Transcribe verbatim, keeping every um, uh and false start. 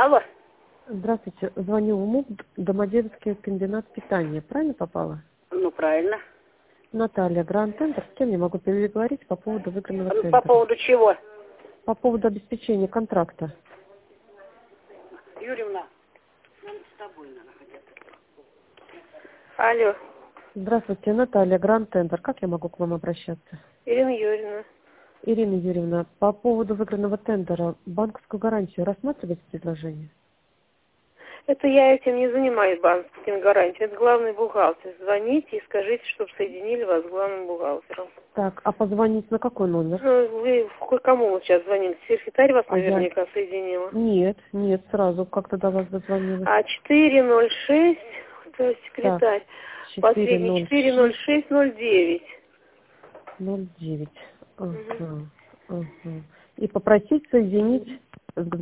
Алло. Здравствуйте. Звоню в МУП Домодедовский комбинат питания. Правильно попала? Ну, правильно. Наталья, Гранд Тендер. С кем я могу переговорить по поводу выигранного По тендера? поводу чего? По поводу обеспечения контракта. Юрьевна, нам с тобой надо хотеть. Алло. Здравствуйте, Наталья, Гранд Тендер. Как я могу к вам обращаться? Ирина Юрьевна. Ирина Юрьевна, по поводу выигранного тендера банковскую гарантию рассматриваете предложение? Это я этим не занимаюсь, банковскими гарантиями. Это главный бухгалтер. Звоните и скажите, чтобы соединили вас с главным бухгалтером. Так, а позвонить на какой номер? Ну, вы к кому вот сейчас звонили? Секретарь вас А я- наверняка соединила. Нет, нет, сразу. Как тогда вас дозвонилась? А четыре ноль шесть, то есть секретарь, четыре последний ноль четыре ноль шесть ноль девять. ноль девять. Ага, ага. И попросить соединить с